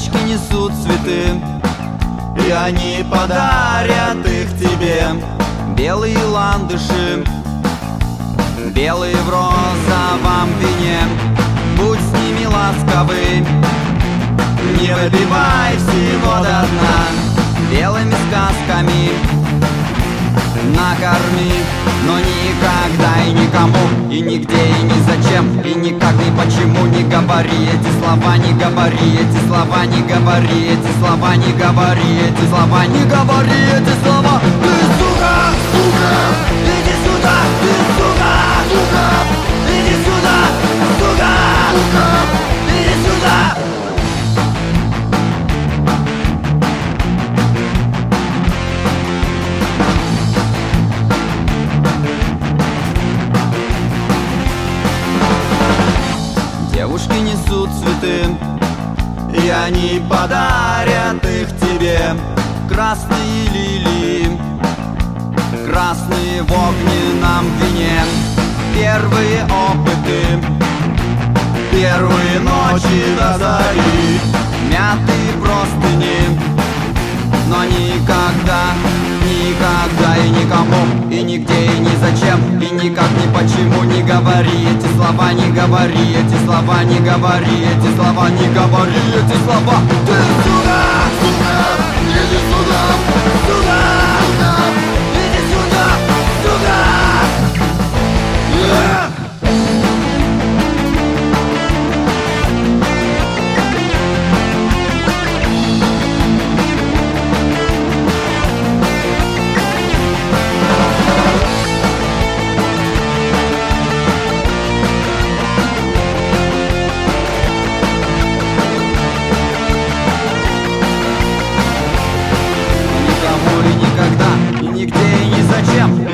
Девочки несут цветы, и они подарят их тебе. Белые ландыши, белые в розовом вине. Будь с ними ласковый, не выпивай всего до дна. Белыми сказками накорми, но никогда и никому, и нигде, и ни зачем, и никак, ни почему. Не говори эти слова, не говори эти слова, не говори эти слова, не говори эти слова, не говори эти слова. Ты сука, сука, иди сюда, ты сука, сука, иди сюда, сука, сука, иди сюда. Девушки несут цветы, и они подарят их тебе. Красные лилии, красные в огненном вине. Первые опыты, первые ночи до зари. Мятые простыни, но никогда, никогда и никому, и нигде, и ни зачем, и никак, ни почему. Не говори эти слова, не говори эти слова, не говори эти слова, не говори эти слова. Ты сюда, сюда, иди сюда, сюда, сюда, иди сюда, сюда. Никому и никогда, и нигде, и ни зачем,